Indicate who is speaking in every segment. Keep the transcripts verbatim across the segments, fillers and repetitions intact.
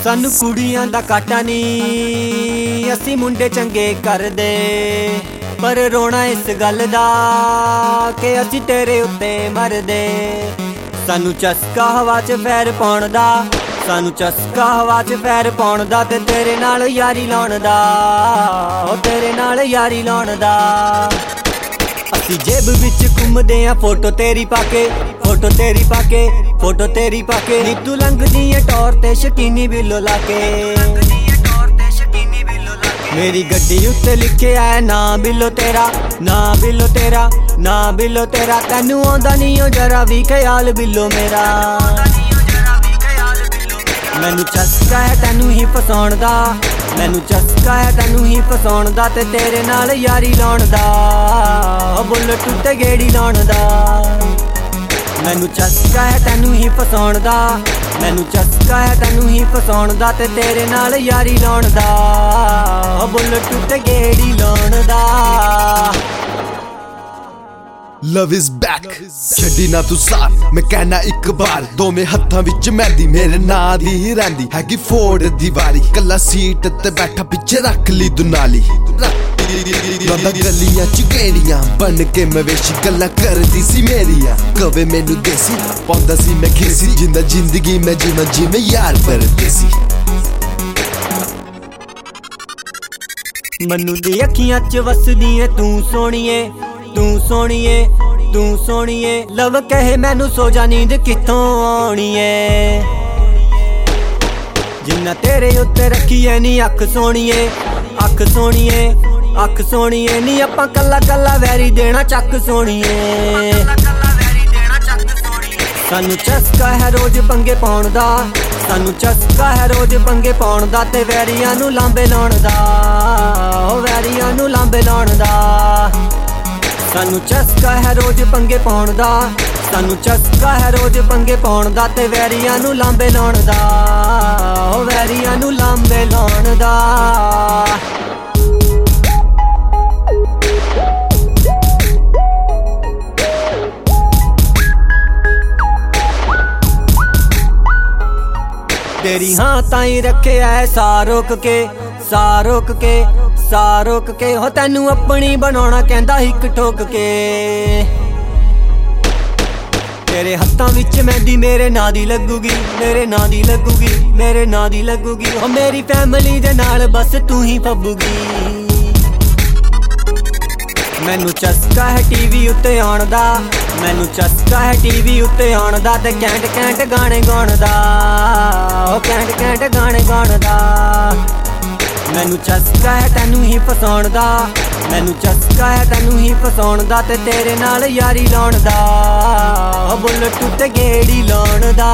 Speaker 1: सानू कुड़ियां दा काटा नी, असी मुंडे चंगे करदे, पर रोना इस गल दा कि असी तेरे उत्ते मरदे। सानू चस्का हवा च पैर पाउण दा, सानू चस्का हवा च पैर पाउण दा, ते तेरे नाल यारी लाउण दा, ओ तेरे नाल यारी लाउण दा। असी जेब विच घुमदे आ फोटो तेरी पाके, फोटो तेरी पाके, फोटो तेरी पाके। नी तू लंघदी ऐ टौर ते शकीनी बिल्लो लाके, मेरी गड्डी उत्ते लिखिया है ना बिल्लो तेरा, ना बिल्लो तेरा, ना बिल्लो तेरा। तैनू आंदा नी ओ जरा भी ख्याल बिल्लो मेरा, मैनू चस्का है तैनू ही फसाउण दा, मैनू चस्का है तैनू ही फसाउण दा, ते तेरे नाल यारी लाउण दा, ओ बुलेट उत्ते गेड़ी लाउण दा। मैनू चस्का है तैनू ही फसाउण दा, मैनू चस्का है तैनू ही फसाउण दा, ते तेरे नाल यारी लाउण दा, ओ बुलेट उत्ते गेड़ी लाउण दा।
Speaker 2: लव इज बैक छड्डी ना तू साथ, मैं कहना एक बार। दोवें हत्थां विच मेहंदी मेरे नां दी ही रहिंदी हैगी, फोड़ दीवारी कल्ला सीट ते बैठा पिछे रख ली दुनाली। लांदा गलियां च गेड़ियां बन के मवेशी, गल्लां करदी सी मेरियां, कवे मैनू देसी पाउंदा सी मैं खीसी। जिंदा जिंदगी मैं जीवां जिवें यार परदेसी।
Speaker 1: मन्नू दी अखियां च वसदी ऐ तू सोहणीए, तू सोहणीए, तू सोहणीए। लव कहे मैनू सो जा नींद कित्थों आउणी ऐ, जिन्ना तेरे उत्ते रखी ऐ नी अख सोहणीए, अख सोहणीए, अख सोहणीए। नी आपां कल्ला कल्ला वैरी देना चक सोहणीए। सानू चस्का है रोज पंगे पाउण दा, सानू चस्का है रोज पंगे पाउण दा, ते वैरियां नू लांबे लाउण दा, ओ वैरियां नू लांबे लाउण दा। सानू चस्का है रोज पंगे पाउण दा, सानू चस्का है रोज पंगे पाउण दा, ते वैरियां नू लांबे लाउण दा, ओ वैरियां नू लांबे लाउण दा। तेरी हाँ ताई रखे है सा रोक के, सा रोक के, सा रोक के। हो तैनू अपनी बनाना कहंदा हिक ठोक के, तेरे हत्थां विच मेहंदी मेरे नां दी लगूगी, मेरे नां दी लगूगी, मेरे नां दी लगूगी। हो मेरी फैमिली दे नाल बस तू ही फब्बूगी। मैनू चस्का है टीवी उत्ते आउण दा, मैनू चस्का है टीवी उत्ते आउण दा, ते कैंट कैंट गाने गाउण दा, ओ कैंट कैंट गाने गाउण दा। मैनू चस्का है तैनू ही फसाउण दा, मैनू चस्का है तैनू ही फसाउण दा, ते तेरे नाल यारी लाउण दा, ओ बुलेट उत्ते गेड़ी लाउण दा।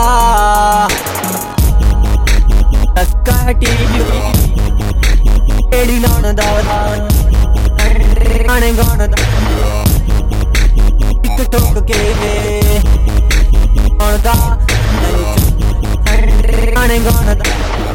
Speaker 1: चस्का है टीवी गेड़ी लाउण दा, गाने गाउण दा, हिक ठोक के गाउण दा, गाने गाउण दा।